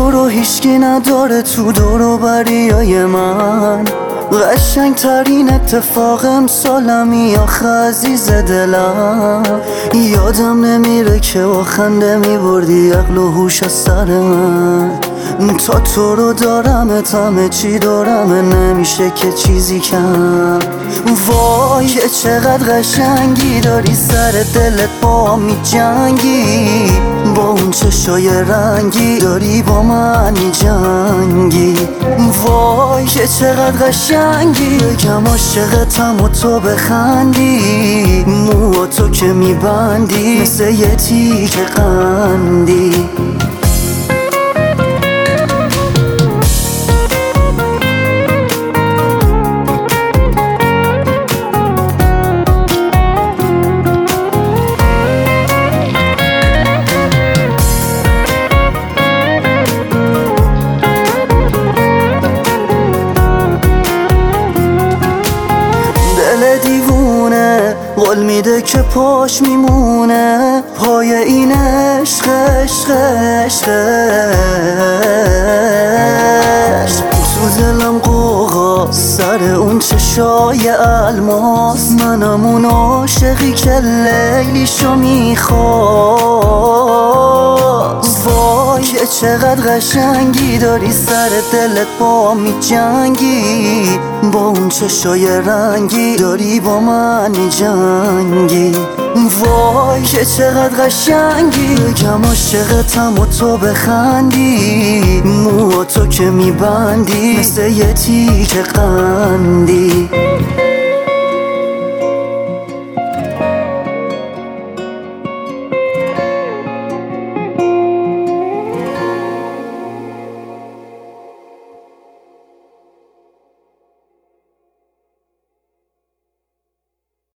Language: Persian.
تو رو هیچکی نداره تو دور و بریای من. قشنگ ترین اتفاق امسالمی آخه عزیز دلم. یادم نمیره که با خنده میبردی عقل و هوش از سر من. تا تو رو دارم همه چی دارم نمیشه که چیزی کم. وای که چقدر قشنگی داری سر دلت با می جنگی. با اون چشای رنگی داری با من می جنگی. وای که چقدر قشنگی بگم عاشقتم و تو بخندی. مو تو که می بندی مثل یه تیک قندی. دیوونه قول میده که پاش میمونه پای این عشق عشق عشق عشق. تو دلم قوقا سر اون چشای الماس. منم اون عاشقی که لیلیشو میخواست. وای که چقدر قشنگی داری سر دلت با می جنگی. با اون چشای رنگی داری با من می جنگی. وای که چقدر قشنگی بگم عاشقتم و تو بخندی. مو تو که می بندی مثل یه تیک قندی.